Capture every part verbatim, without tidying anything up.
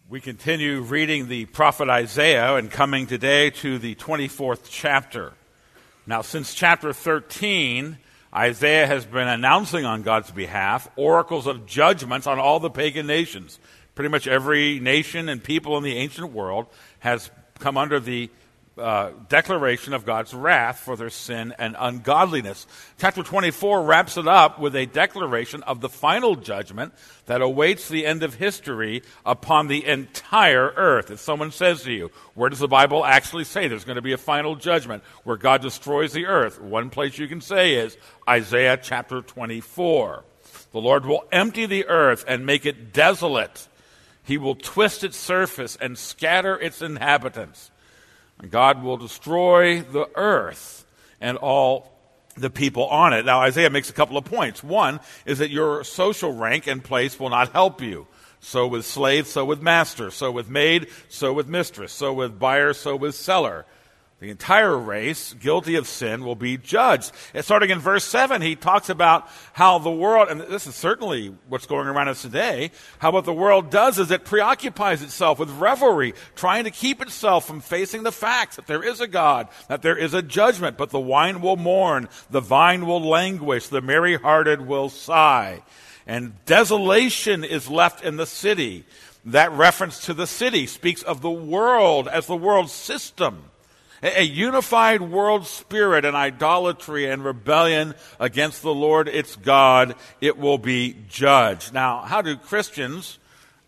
We continue reading the prophet Isaiah and coming today to the twenty-fourth chapter. Now, since chapter thirteen, Isaiah has been announcing on God's behalf oracles of judgments on all the pagan nations. Pretty much every nation and people in the ancient world has come under the uh, declaration of God's wrath for their sin and ungodliness. Chapter twenty-four wraps it up with a declaration of the final judgment that awaits the end of history upon the entire earth. If someone says to you, where does the Bible actually say there's going to be a final judgment where God destroys the earth? One place you can say is Isaiah chapter twenty-four. The Lord will empty the earth and make it desolate. He will twist its surface and scatter its inhabitants. And God will destroy the earth and all the people on it. Now, Isaiah makes a couple of points. One is that your social rank and place will not help you. So with slave, so with master, so with maid, so with mistress, so with buyer, so with seller. The entire race, guilty of sin, will be judged. And starting in verse seven, he talks about how the world, and this is certainly what's going around us today, how what the world does is it preoccupies itself with revelry, trying to keep itself from facing the facts that there is a God, that there is a judgment, but the wine will mourn, the vine will languish, the merry-hearted will sigh. And desolation is left in the city. That reference to the city speaks of the world as the world system. A unified world spirit and idolatry and rebellion against the Lord its God, it will be judged. Now, how do Christians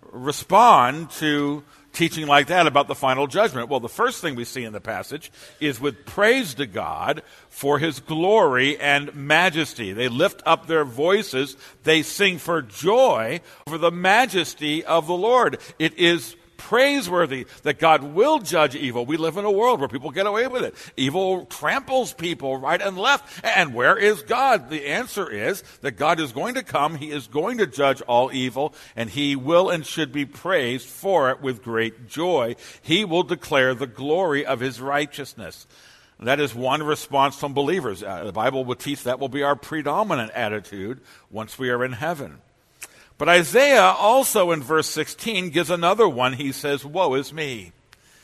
respond to teaching like that about the final judgment? Well, the first thing we see in the passage is with praise to God for his glory and majesty. They lift up their voices. They sing for joy over the majesty of the Lord. It is praiseworthy that God will judge evil. We live in a world where people get away with it. Evil tramples people right and left. And where is God? The answer is that God is going to come. He is going to judge all evil, and he will and should be praised for it with great joy. He will declare the glory of his righteousness. That is one response from believers. Uh, the Bible will teach that will be our predominant attitude once we are in heaven. But Isaiah also in verse sixteen gives another one. He says, woe is me.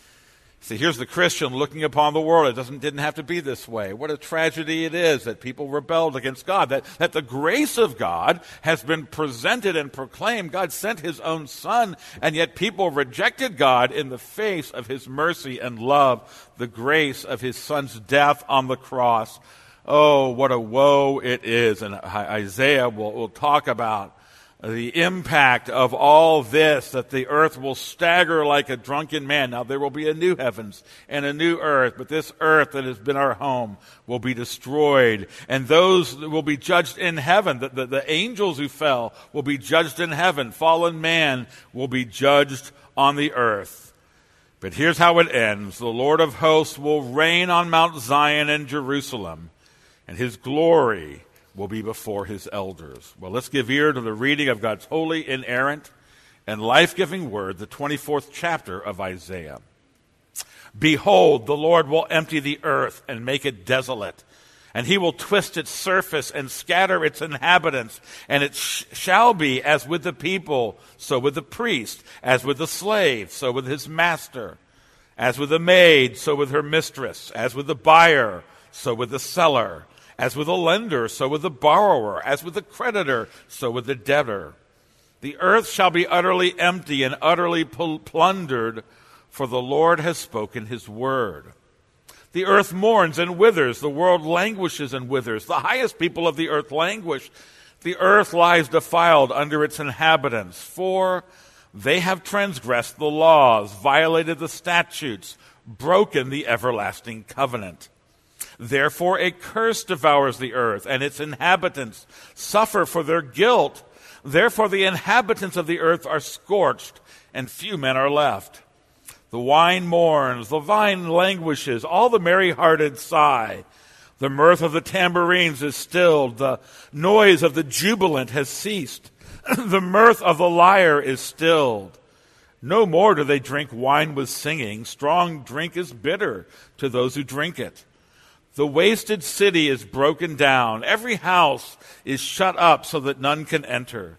See, here's the Christian looking upon the world. It doesn't, didn't have to be this way. What a tragedy it is that people rebelled against God, that, that the grace of God has been presented and proclaimed. God sent his own son, and yet people rejected God in the face of his mercy and love, the grace of his son's death on the cross. Oh, what a woe it is. And Isaiah will, will talk about the impact of all this, that the earth will stagger like a drunken man. Now, there will be a new heavens and a new earth, but this earth that has been our home will be destroyed. And those will be judged in heaven. The, the, the angels who fell will be judged in heaven. Fallen man will be judged on the earth. But here's how it ends. The Lord of hosts will reign on Mount Zion and Jerusalem, and his glory will be before his elders. Well, let's give ear to the reading of God's holy, inerrant, and life-giving word, the twenty-fourth chapter of Isaiah. Behold, the Lord will empty the earth and make it desolate, and he will twist its surface and scatter its inhabitants. And it sh- shall be as with the people, so with the priest, as with the slave, so with his master, as with the maid, so with her mistress, as with the buyer, so with the seller, as with the lender, so with the borrower, as with the creditor, so with the debtor. The earth shall be utterly empty and utterly pl- plundered, for the Lord has spoken his word. The earth mourns and withers, the world languishes and withers. The highest people of the earth languish. The earth lies defiled under its inhabitants, for they have transgressed the laws, violated the statutes, broken the everlasting covenant. Therefore a curse devours the earth, and its inhabitants suffer for their guilt. Therefore the inhabitants of the earth are scorched, and few men are left. The wine mourns, the vine languishes, all the merry-hearted sigh. The mirth of the tambourines is stilled, the noise of the jubilant has ceased. The mirth of the lyre is stilled. No more do they drink wine with singing. Strong drink is bitter to those who drink it. The wasted city is broken down. Every house is shut up so that none can enter.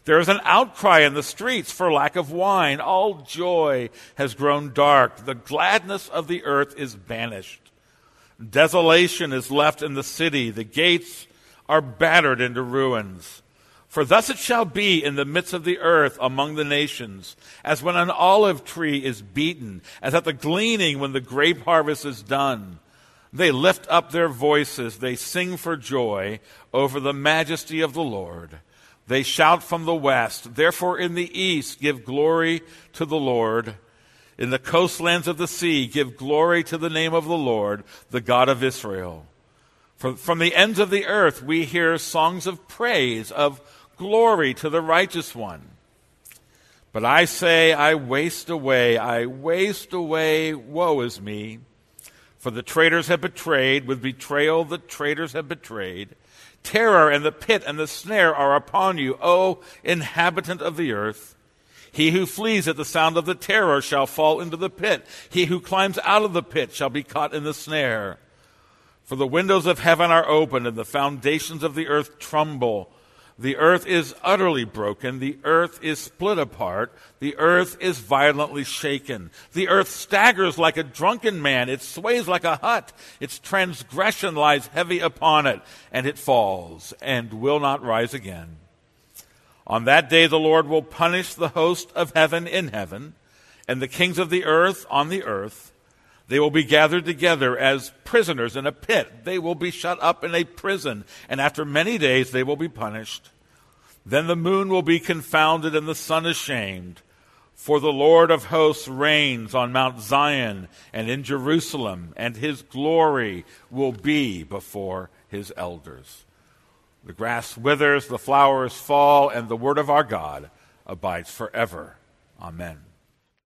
There is an outcry in the streets for lack of wine. All joy has grown dark. The gladness of the earth is banished. Desolation is left in the city. The gates are battered into ruins. For thus it shall be in the midst of the earth among the nations, as when an olive tree is beaten, as at the gleaning when the grape harvest is done. They lift up their voices. They sing for joy over the majesty of the Lord. They shout from the west. Therefore in the east give glory to the Lord. In the coastlands of the sea give glory to the name of the Lord, the God of Israel. For from the ends of the earth we hear songs of praise, of glory to the righteous one. But I say, I waste away, I waste away, woe is me. For the traitors have betrayed, with betrayal the traitors have betrayed. Terror and the pit and the snare are upon you, O inhabitant of the earth. He who flees at the sound of the terror shall fall into the pit. He who climbs out of the pit shall be caught in the snare. For the windows of heaven are opened, and the foundations of the earth tremble. The earth is utterly broken. The earth is split apart. The earth is violently shaken. The earth staggers like a drunken man. It sways like a hut. Its transgression lies heavy upon it, and it falls and will not rise again. On that day the Lord will punish the host of heaven in heaven, and the kings of the earth on the earth. They will be gathered together as prisoners in a pit. They will be shut up in a prison, and after many days they will be punished. Then the moon will be confounded and the sun ashamed. For the Lord of hosts reigns on Mount Zion and in Jerusalem, and his glory will be before his elders. The grass withers, the flowers fall, and the word of our God abides forever. Amen.